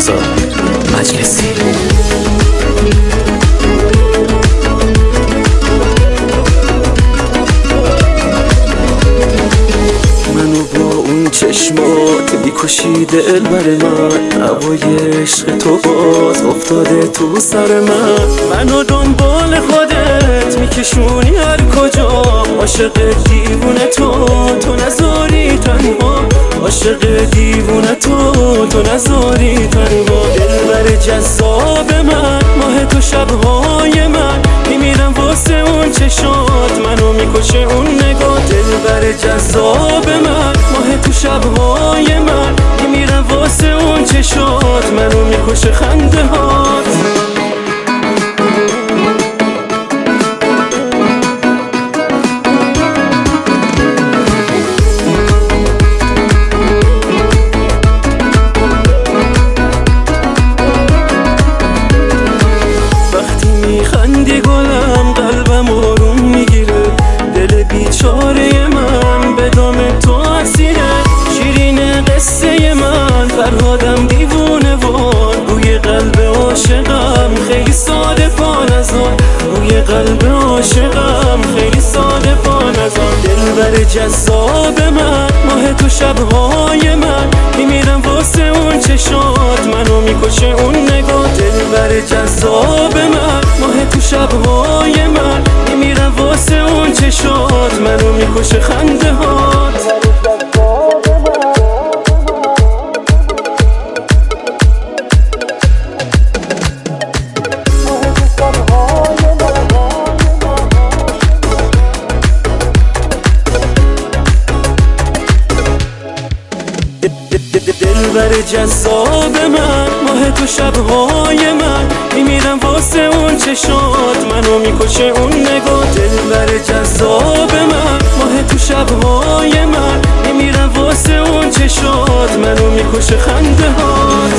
رضا مجلسی. منو با اون چشمات میکشی دلبر من، هوای عشق تو باز افتاده تو سر من. منو دنبال خودت میکشونی هر کجا، عاشق دیوونه تو نذاری تنها، عاشق دیوونه تو نذاری تنها. دلبر جذاب من، ماه تو شبهای من، میمیرم واسه اون چشات، منو میکشه اون نگاه. دلبر جذاب من، ماه تو شبهای من، میمیرم واسه اون چشات، منو میکشه خنده هات. خندی گلم قلبم آروم میگیره، دل بیچاره من به دام تو اسیره. شیرین قصه من، فرهادم دیوونه وان، روی قلب عاشقم خیلی ساده پا نزار، روی قلب عاشقم خیلی ساده پا نزار. دلبر جذاب من، ماه تو شبهای من، میمیرم واسه اون چشات، منو میکشه اون نگاه. دلبر جذاب من، ماه تو شبهای من، میمیرم واسه اون چشات، منو میکشه خنده هات. دلبر جذاب من، ماه تو شبهای من، میمیرم واسه اون چشات، منو میکشه اون نگاه. دلبر جذاب من، ماه تو شبهای من، میمیرم واسه اون چشات، منو میکشه خنده ها.